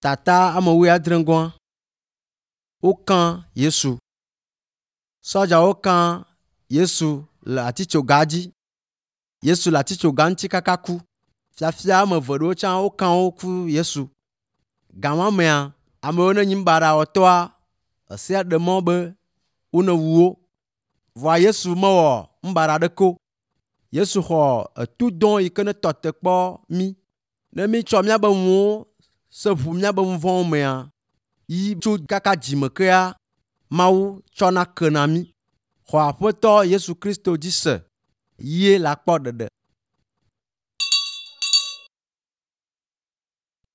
Tata amewoe adregoa wokã Yesu. Sɔdzawo kã Yesu le atitsoga dzi. Yesu le atitsoga ŋuti kaka ku. Fiafia ame eve ɖewo tsã wokã wo ku Yesu. Gã ma mea, amewo ne nyi baɖawɔtɔa, esea ɖe mɔ be wone wu wo. Vɔa Yesu mewɔ baɖa ɖeke o. Yesu xɔ etu dɔ yi ke ne tɔ te kpɔ mí. Ne mí tsɔ míabe ŋuwo se ʋu míabe nu vɔ̃wo mea, yi tso kaka dzime kea, Mawu tsɔna ke na mí. Xɔ Aƒetɔ Yesu Kristo dzi se, yie la kpɔ ɖeɖe.